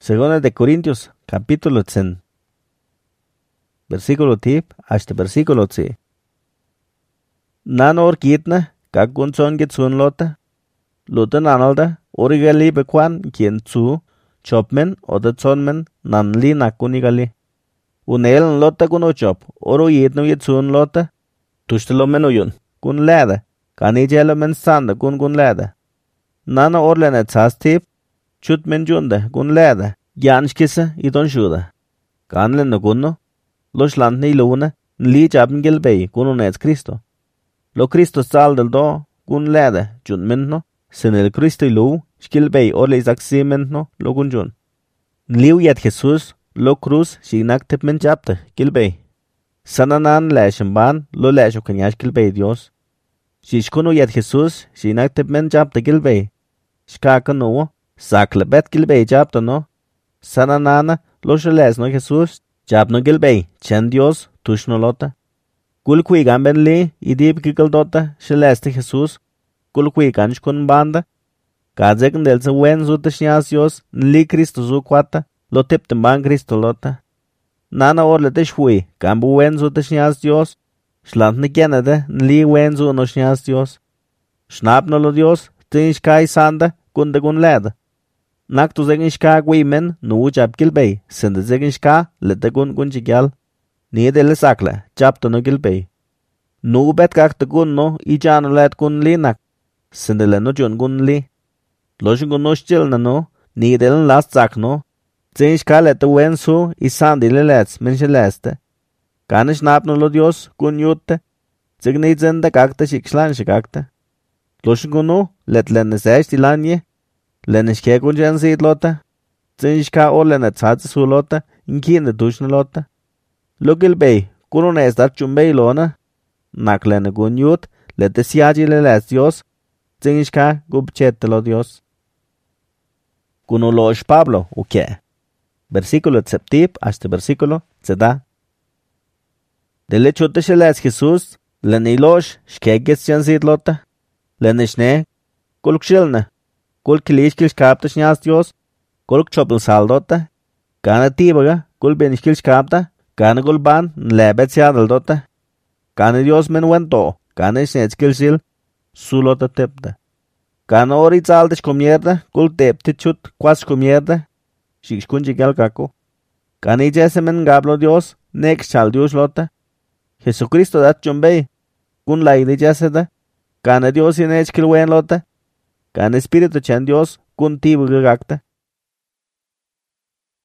Segunda de Corintios, capítulo 10. Versículo tip hasta versículo 10. Nan or kitna, kak gun son git sun lota. Luta nanalda, origali bekwan kien zu, chopmen oder zonmen, nan li nakunigali. Unelen lota kun chop, oro yitno yit sun lota. Tushtelo men uyun, kun leda, kanijelo men sanda kun leda. Nana orlene tsas tip, chut men junda kun leda, janskisa idon shuda. Kanlen no kunno, los land ni luna, li jaben gilbei kun unets Cristo. Lo Cristo sal del do, kun leda, jun menno, sen el Cristo ilu, skilbei orle isak si menno, lo kun jun. Liu yet Jesus, lo cruz, shinak tip men japte, gilbei. Sananan lashen ban, lo lasho kanyash gilbei Dios. Shishkuno yet Jesus, shinak tip men japte gilbei. Shkaka no, sakle bet gilbei japte no. Sananana, lo shales no Jesus, jap no gilbei, chen Dios, tush no lota. Kulkui gamben li, idib gigaldota, shaleste Jesus, kulkui gansh kun banda. Kadzekn del se wen zuta shnyas Dios, li Cristo zu kwata, lo tipten ban Cristo lota. Nana orle te shfui, gambu wen zuta shnyas Dios, shlant ne genede, li wen zu no shnyas Dios. Schnap no lo Dios, tin shkai sanda, kunde kun leda. Nak tu zegin shka gwimen, nu jab gilbei, sende zegin shka, lete kun chigyal. Ni dele sakle, jab to no gilbei. Nu bet kak te kun no, I jano let kun li nak, sende le no jun kun li. Loshin kun no shchil na no, ni dele last sak no. Zin shka lete wen su, I sandi le lets, men sheleste. Kane shnap no lo Dios, kun yutte. Zegni zende kak te shikshlan shikakte. Loshin kun no, let lenne sesh dilanje. Lenne shke kun jen zid lota. Zin shka or lenne tzadze su lota, inkine dushne lota. Lo gilbei, kun es dat chumbei lona. Nak lenne kun yut, lete siaji le les Dios. Zin shka gubchete lo Dios. Kuno losh Pablo, uke. Versículo tseptip hasta versículo tseda. Dele chute sheles Jesus, lenne ilosh, shkegets jen zid lota. Lenne shne, kulk shilne. Kul kilishkil shkapta shnyas Dios, kul chopel saldota. Kana tibaga, kul benishkil shkapta, kana kul ban nlebet siadaldota. Kana Dios men wento, kana shnetskil shil, sulota tepta. Kana ori tzalde shkomierda, kul tepti chut kwas shkomierda, shikshkun chigal kako. Kana ijese men gablo Dios, nek shal Dios lota. Jesucristo dat chumbei, kun la ijese da, kana Dios inechkil wen lota. Kan Espíritu chen Dios kun tibu gagakta.